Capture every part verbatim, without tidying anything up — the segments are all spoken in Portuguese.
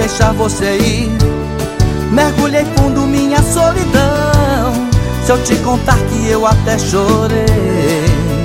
deixar você ir. Mergulhei fundo minha solidão. Se eu te contar que eu até chorei.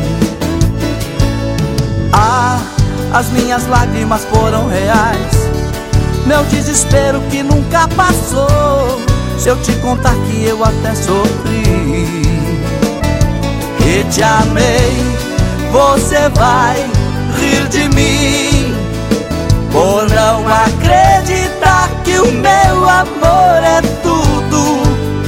Ah, as minhas lágrimas foram reais, meu desespero que nunca passou. Se eu te contar que eu até sofri e te amei, você vai rir de mim por não acreditar que o meu amor é tudo,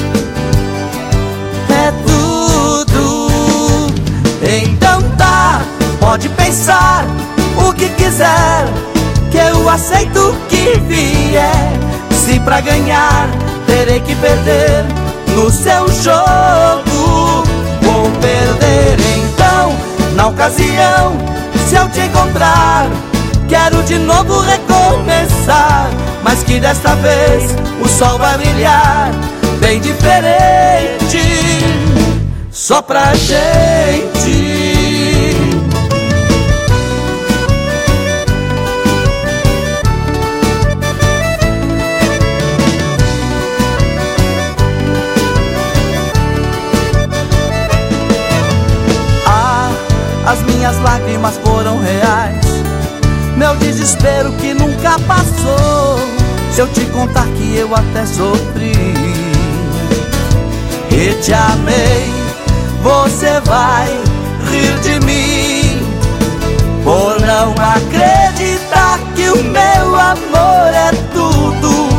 é tudo. Então tá, pode pensar o que quiser, que eu aceito o que vier. Se pra ganhar terei que perder no seu jogo, vou perder então. Na ocasião, se eu te encontrar, quero de novo recomeçar, mas que desta vez o sol vai brilhar bem diferente, só pra gente. Ah, as minhas lágrimas foram reais, meu desespero que nunca passou. Se eu te contar que eu até sofri e te amei, você vai rir de mim por não acreditar que o meu amor é tudo,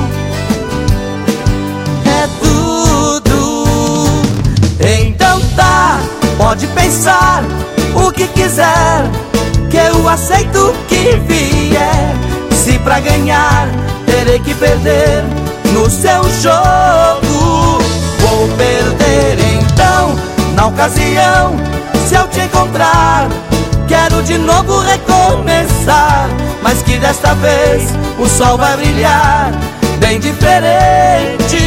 é tudo. Então tá, pode pensar o que quiser, que eu aceito o que vier. Se pra ganhar terei que perder no seu jogo, vou perder então. Na ocasião, se eu te encontrar, quero de novo recomeçar, mas que desta vez o sol vai brilhar bem diferente.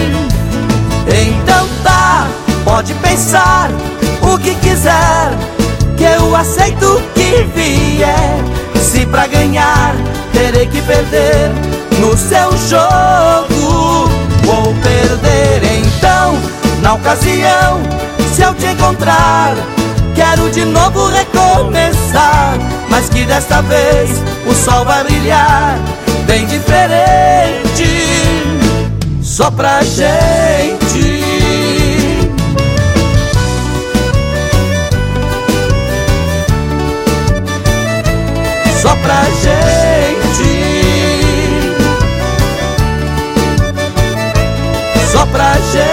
Então tá, pode pensar o que quiser, que eu aceito o que vier. Se pra ganhar terei que perder no seu jogo, vou perder então. Na ocasião, se eu te encontrar, quero de novo recomeçar, mas que desta vez o sol vai brilhar bem diferente, só pra gente. Só pra gente, só pra gente.